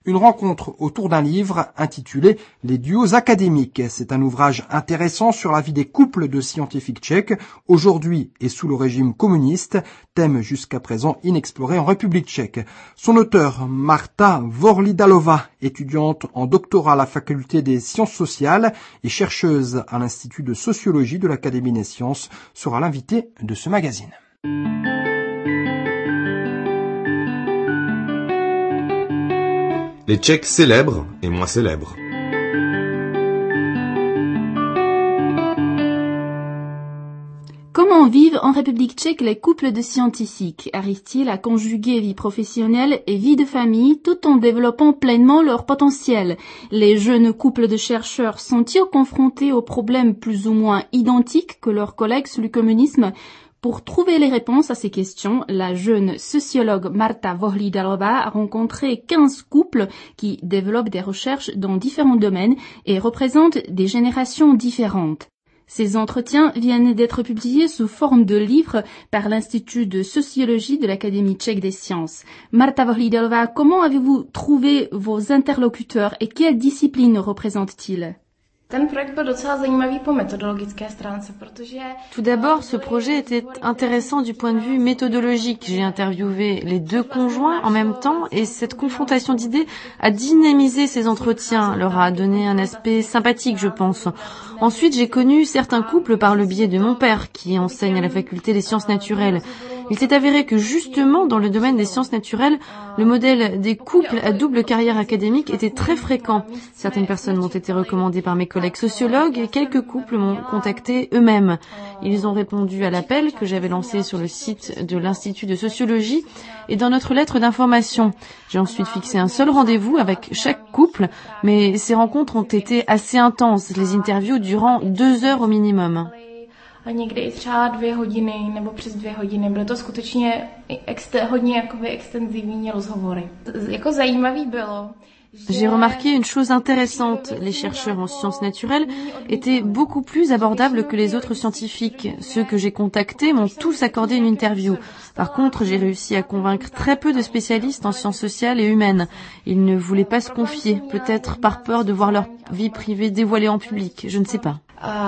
une rencontre autour d'un livre intitulé « Les duos académiques ». C'est un ouvrage intéressant sur la vie des couples de scientifiques tchèques, aujourd'hui et sous le régime communiste, thème jusqu'à présent inexploré en République tchèque. Son auteur, Marta Vorlidalova, étudiante en doctorat à la faculté des sciences sociales et chercheuse à l'Institut de sociologie de l'Académie des sciences, sera l'invitée de ce magazine. Les Tchèques célèbres et moins célèbres. Comment vivent en République tchèque les couples de scientifiques? Arrivent-ils à conjuguer vie professionnelle et vie de famille tout en développant pleinement leur potentiel? Les jeunes couples de chercheurs sont-ils confrontés aux problèmes plus ou moins identiques que leurs collègues sous le communisme? Pour trouver les réponses à ces questions, la jeune sociologue Marta Vorlidalova a rencontré 15 couples qui développent des recherches dans différents domaines et représentent des générations différentes. Ces entretiens viennent d'être publiés sous forme de livres par l'Institut de sociologie de l'Académie tchèque des sciences. Marta Vorlidalova, comment avez-vous trouvé vos interlocuteurs et quelles disciplines représentent-ils? Tout d'abord, ce projet était intéressant du point de vue méthodologique. J'ai interviewé les deux conjoints en même temps et cette confrontation d'idées a dynamisé ces entretiens, leur a donné un aspect sympathique, je pense. Ensuite, j'ai connu certains couples par le biais de mon père qui enseigne à la faculté des sciences naturelles. Il s'est avéré que justement dans le domaine des sciences naturelles, le modèle des couples à double carrière académique était très fréquent. Certaines personnes m'ont été recommandées par mes collègues sociologues et quelques couples m'ont contacté eux-mêmes. Ils ont répondu à l'appel que j'avais lancé sur le site de l'Institut de sociologie et dans notre lettre d'information. J'ai ensuite fixé un seul rendez-vous avec chaque couple, mais ces rencontres ont été assez intenses, les interviews durant 2 heures au minimum. A někdy i třeba 2 hodiny nebo přes 2 hodiny. Bylo to skutečně hodně extenzivní rozhovory. Jako zajímavý bylo. J'ai remarqué une chose intéressante. Les chercheurs en sciences naturelles étaient beaucoup plus abordables que les autres scientifiques. Ceux que j'ai contactés m'ont tous accordé une interview. Par contre, j'ai réussi à convaincre très peu de spécialistes en sciences sociales et humaines. Ils ne voulaient pas se confier, peut-être par peur de voir leur vie privée dévoilée en public, je ne sais pas.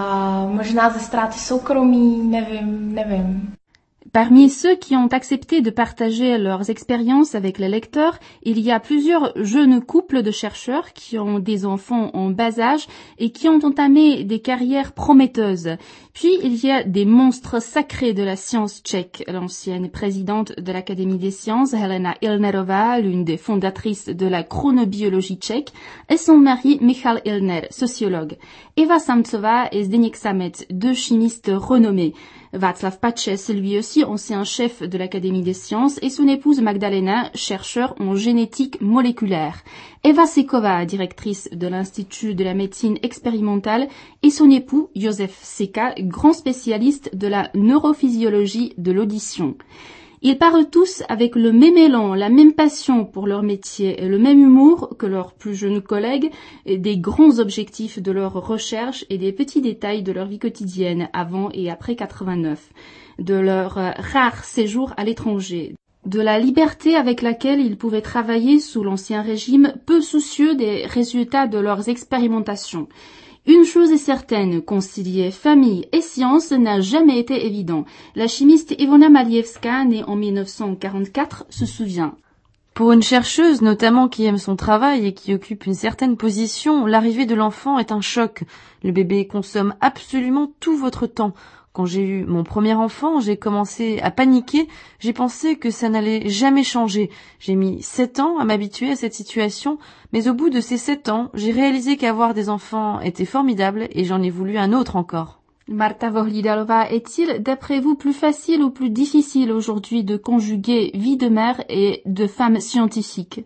Možná ze ztráty soukromí, nevím. Parmi ceux qui ont accepté de partager leurs expériences avec les lecteurs, il y a plusieurs jeunes couples de chercheurs qui ont des enfants en bas âge et qui ont entamé des carrières prometteuses. Puis il y a des monstres sacrés de la science tchèque. L'ancienne présidente de l'Académie des sciences, Helena Ilnerová, l'une des fondatrices de la chronobiologie tchèque, et son mari Michal Ilner, sociologue. Eva Samcová et Zdeněk Samet, deux chimistes renommés. Václav Pačes, lui aussi ancien chef de l'Académie des sciences, et son épouse Magdalena, chercheur en génétique moléculaire. Eva Sekova, directrice de l'Institut de la médecine expérimentale, et son époux Josef Seka, grand spécialiste de la neurophysiologie de l'audition. Ils parlent tous avec le même élan, la même passion pour leur métier et le même humour que leurs plus jeunes collègues, et des grands objectifs de leur recherche et des petits détails de leur vie quotidienne avant et après 89, de leur rare séjour à l'étranger, de la liberté avec laquelle ils pouvaient travailler sous l'ancien régime, peu soucieux des résultats de leurs expérimentations. Une chose est certaine, concilier famille et science n'a jamais été évident. La chimiste Ivona Malievska, née en 1944, se souvient. Pour une chercheuse, notamment qui aime son travail et qui occupe une certaine position, l'arrivée de l'enfant est un choc. Le bébé consomme absolument tout votre temps. Quand j'ai eu mon premier enfant, j'ai commencé à paniquer, j'ai pensé que ça n'allait jamais changer. J'ai mis 7 ans à m'habituer à cette situation, mais au bout de ces 7 ans, j'ai réalisé qu'avoir des enfants était formidable et j'en ai voulu un autre encore. Marta Vorlidalova, est-il, d'après vous, plus facile ou plus difficile aujourd'hui de conjuguer vie de mère et de femme scientifique?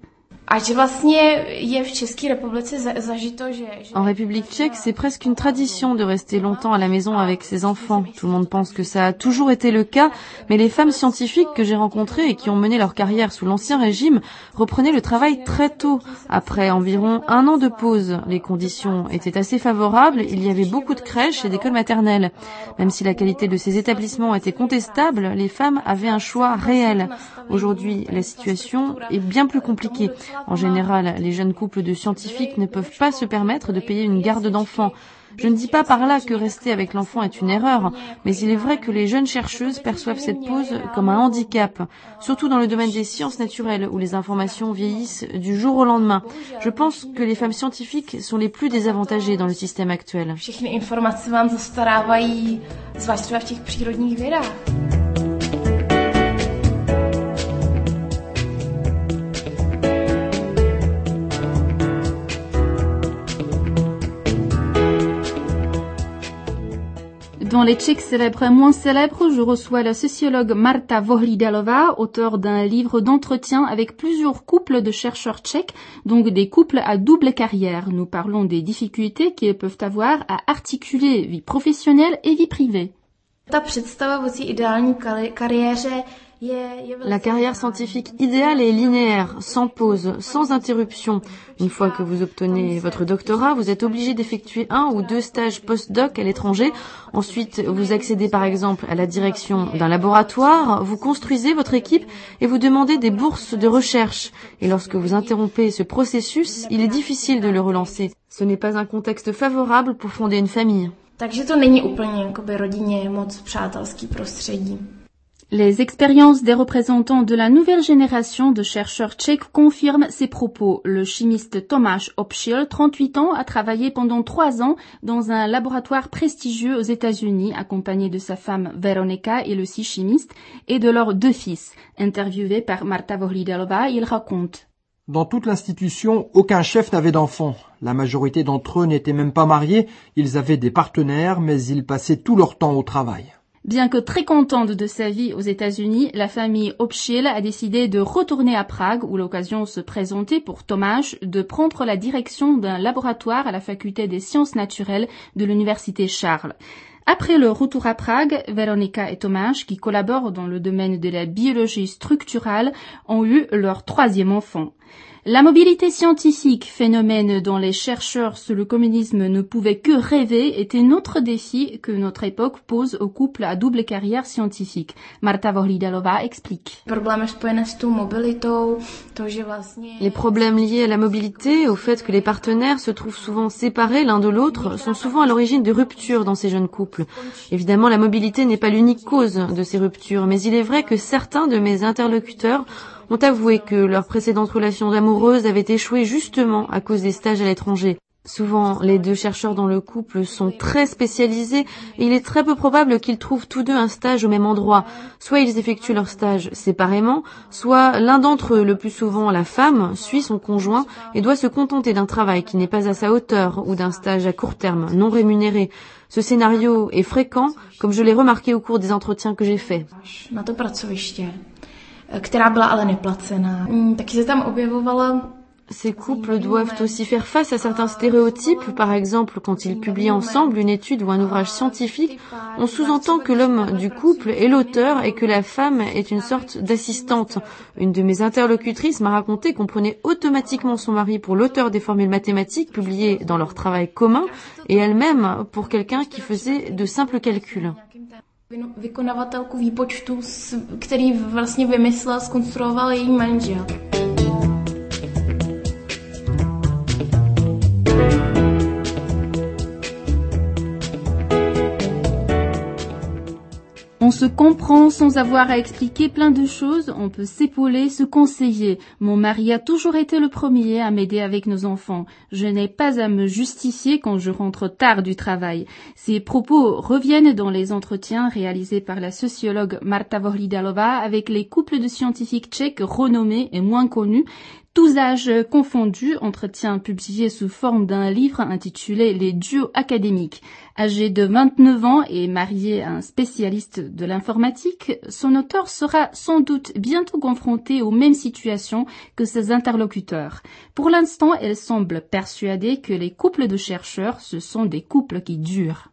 En République tchèque, c'est presque une tradition de rester longtemps à la maison avec ses enfants. Tout le monde pense que ça a toujours été le cas, mais les femmes scientifiques que j'ai rencontrées et qui ont mené leur carrière sous l'Ancien Régime reprenaient le travail très tôt, après environ 1 an de pause. Les conditions étaient assez favorables, il y avait beaucoup de crèches et d'écoles maternelles. Même si la qualité de ces établissements était contestable, les femmes avaient un choix réel. Aujourd'hui, la situation est bien plus compliquée. En général, les jeunes couples de scientifiques ne peuvent pas se permettre de payer une garde d'enfants. Je ne dis pas par là que rester avec l'enfant est une erreur, mais il est vrai que les jeunes chercheuses perçoivent cette pause comme un handicap, surtout dans le domaine des sciences naturelles où les informations vieillissent du jour au lendemain. Je pense que les femmes scientifiques sont les plus désavantagées dans le système actuel. Všechny informace vám zastarávají, zvlášť třeba v těch přírodních vědách. Dans les Tchèques célèbres et moins célèbres, je reçois la sociologue Marta Vohlidalová, auteure d'un livre d'entretien avec plusieurs couples de chercheurs tchèques, donc des couples à double carrière. Nous parlons des difficultés qu'ils peuvent avoir à articuler vie professionnelle et vie privée. Ta představa o té ideální kariéře. La carrière scientifique idéale est linéaire, sans pause, sans interruption. Une fois que vous obtenez votre doctorat, vous êtes obligé d'effectuer 1 ou 2 stages post-doc à l'étranger. Ensuite, vous accédez par exemple à la direction d'un laboratoire, vous construisez votre équipe et vous demandez des bourses de recherche. Et lorsque vous interrompez ce processus, il est difficile de le relancer. Ce n'est pas un contexte favorable pour fonder une famille. Takže to není úplně jakoby rodině moc přátelský prostředí. Les expériences des représentants de la nouvelle génération de chercheurs tchèques confirment ces propos. Le chimiste Tomáš Opšil, 38 ans, a travaillé pendant 3 ans dans un laboratoire prestigieux aux États-Unis, accompagné de sa femme Veronika et le chimiste, et de leurs 2 fils. Interviewé par Marta Vohlidalová, il raconte. Dans toute l'institution, aucun chef n'avait d'enfants. La majorité d'entre eux n'étaient même pas mariés, ils avaient des partenaires, mais ils passaient tout leur temps au travail. Bien que très contente de sa vie aux États-Unis, la famille Opšil a décidé de retourner à Prague où l'occasion se présentait pour Tomáš de prendre la direction d'un laboratoire à la faculté des sciences naturelles de l'université Charles. Après le retour à Prague, Veronika et Tomáš, qui collaborent dans le domaine de la biologie structurale, ont eu leur 3e enfant. La mobilité scientifique, phénomène dont les chercheurs sous le communisme ne pouvaient que rêver, est un autre défi que notre époque pose aux couples à double carrière scientifique. Marta Vohlidalová explique. Les problèmes liés à la mobilité, au fait que les partenaires se trouvent souvent séparés l'un de l'autre, sont souvent à l'origine de ruptures dans ces jeunes couples. Évidemment, la mobilité n'est pas l'unique cause de ces ruptures, mais il est vrai que certains de mes interlocuteurs ont avoué que leurs précédentes relations amoureuses avaient échoué justement à cause des stages à l'étranger. Souvent, les 2 chercheurs dans le couple sont très spécialisés et il est très peu probable qu'ils trouvent tous 2 un stage au même endroit. Soit ils effectuent leur stage séparément, soit l'un d'entre eux, le plus souvent la femme, suit son conjoint et doit se contenter d'un travail qui n'est pas à sa hauteur ou d'un stage à court terme, non rémunéré. Ce scénario est fréquent, comme je l'ai remarqué au cours des entretiens que j'ai faits. Která byla ale neplacená. Taky se tam objevovala. Ces couples doivent aussi faire face à certains stéréotypes. Par exemple, quand ils publient ensemble une étude ou un ouvrage scientifique, on sous-entend que l'homme du couple est l'auteur et que la femme est une sorte d'assistante. Une de mes interlocutrices m'a raconté qu'on prenait automatiquement son mari pour l'auteur des formules mathématiques publiées dans leur travail commun et elle-même pour quelqu'un qui faisait de simples calculs. Vykonavatelku výpočtu, který vlastně vymyslel, zkonstruoval její manžel. On se comprend sans avoir à expliquer plein de choses, on peut s'épauler, se conseiller. Mon mari a toujours été le premier à m'aider avec nos enfants. Je n'ai pas à me justifier quand je rentre tard du travail. Ces propos reviennent dans les entretiens réalisés par la sociologue Marta Vohlidalová avec les couples de scientifiques tchèques renommés et moins connus, tous âges confondus, entretien publié sous forme d'un livre intitulé Les duos académiques. Âgé de 29 ans et marié à un spécialiste de l'informatique, son auteur sera sans doute bientôt confronté aux mêmes situations que ses interlocuteurs. Pour l'instant, elle semble persuadée que les couples de chercheurs, ce sont des couples qui durent.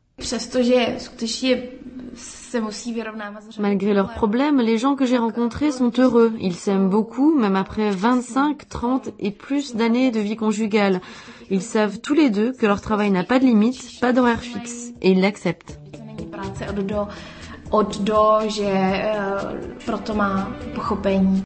Malgré leurs problèmes, les gens que j'ai rencontrés sont heureux. Ils s'aiment beaucoup, même après 25, 30 et plus d'années de vie conjugale. Ils savent tous les 2 que leur travail n'a pas de limite, pas d'horaire fixe, et ils l'acceptent. Od do, že proto má pochopení.